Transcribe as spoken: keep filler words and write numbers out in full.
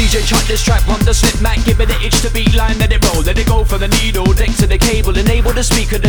D J chuck this track on the slip mat, give it an itch to beat line, let it roll, let it go from the needle, deck to the cable, enable the speaker.